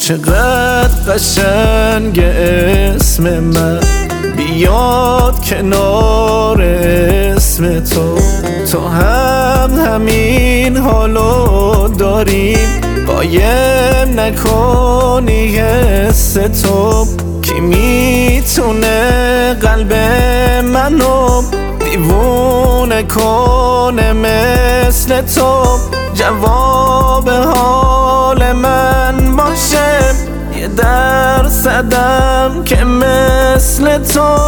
چقدر قشنگ اسم من بیاد کنار اسم تو هم همین حالو داریم قایم نکنی حس تو کی میتونه قلب منو دیوونه کنه مثل تو جواب حال من باشه یه درصدم که مثل تو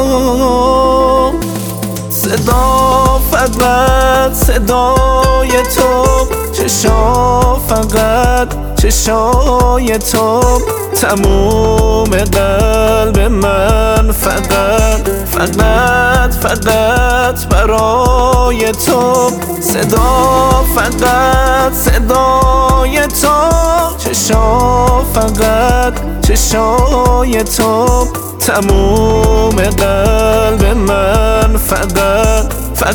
صدا فقط صدای تو چشا فقط چشای تو تموم قلب من فقط برای تو صدا فقط صدای تو چشا فقط چشای تو تموم قلب من فقط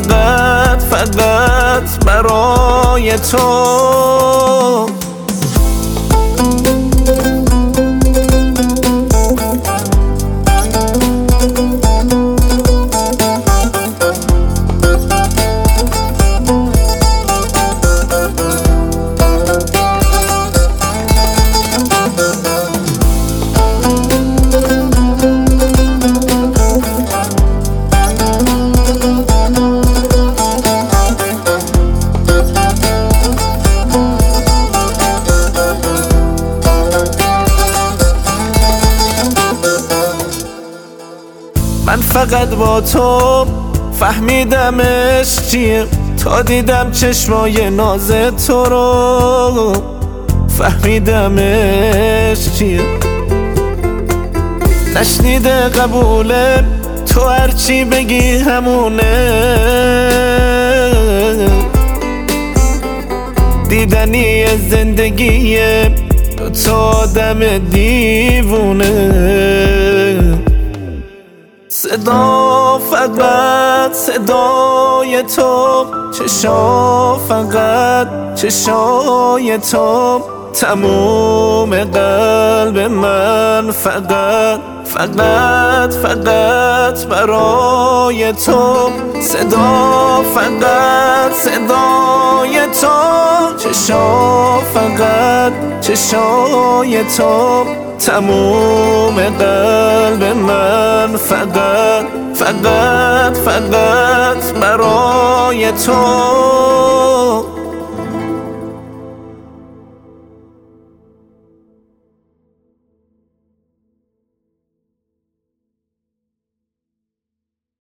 برای تو من فقط با تو فهمیدم عشق چیه تا دیدم چشمای ناز تو رو فهمیدم عشق چیه نشنیده قبوله تو هرچی بگی همونه دیدنی زندگیه دو تا آدم دیوونه صدا فقط صدای تو چشا فقط چشای تو تموم قلب من فقط برای تو صدا فقط صدای تو چشا فقط چشای تو تموم قلب من فقط برای تو